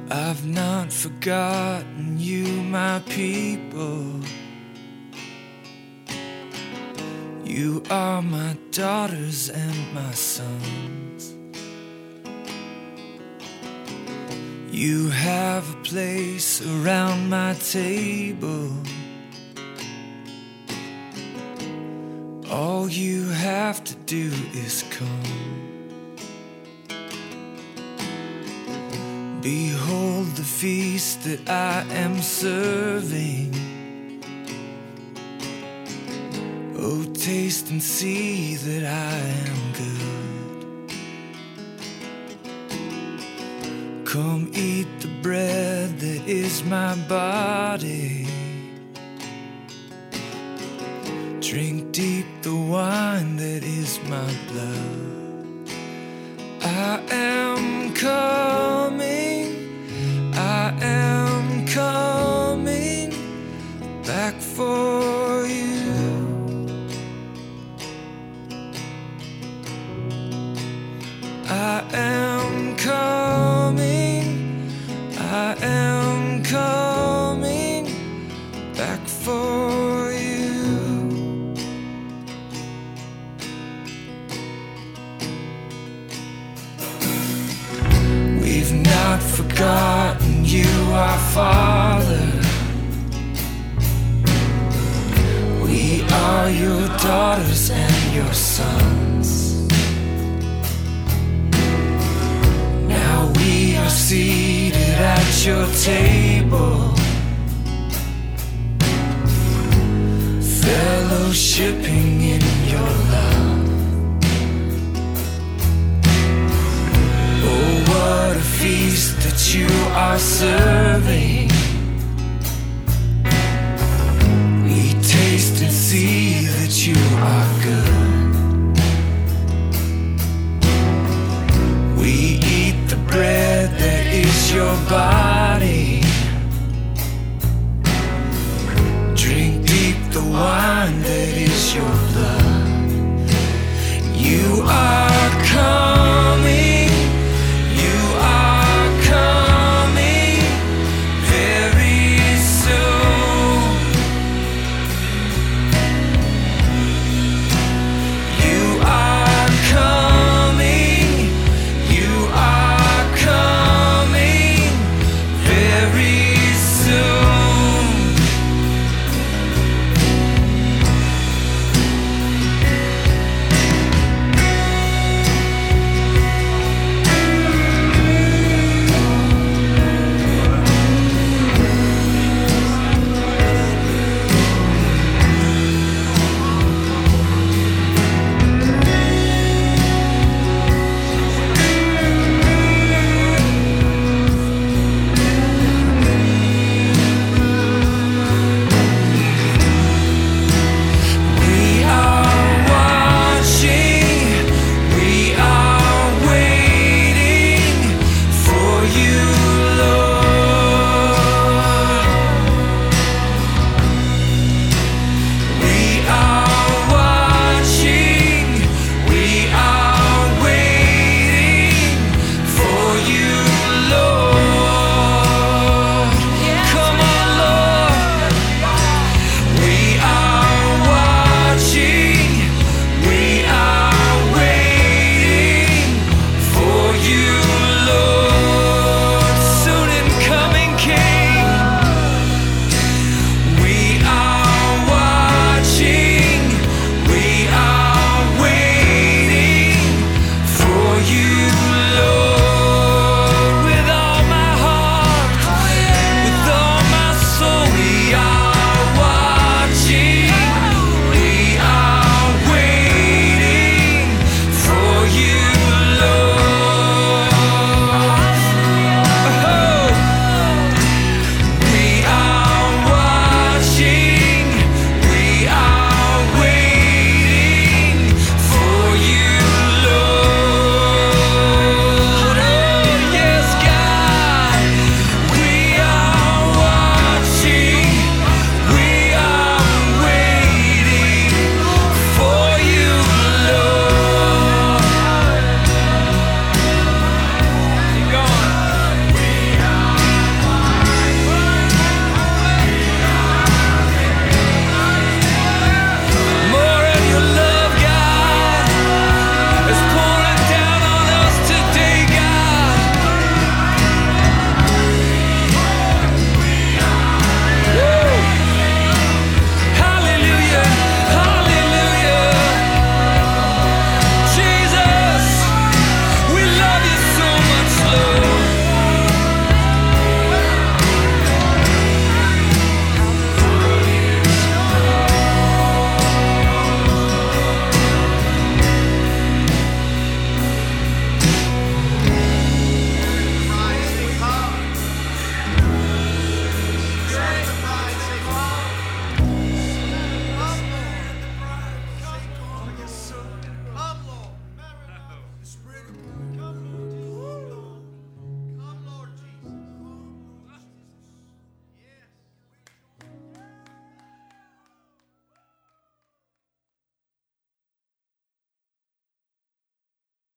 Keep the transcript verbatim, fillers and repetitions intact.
I've not forgotten you, my people. You are my daughters and my sons. You have a place around my table. All you have to do is come. Behold the feast that I am serving. Oh, taste and see that I am good. Come eat the bread that is my body. Drink deep the wine that is my blood. I am coming, I am coming back for you. I am coming, I am coming back for you. We've not forgotten you, our Father. We are your daughters and your sons. Now we are seated at your table, fellowshipping in your love. What a feast that you are serving. We taste and see that you are good. We eat the bread that is your body. Drink deep the wine that is your blood. You are coming. You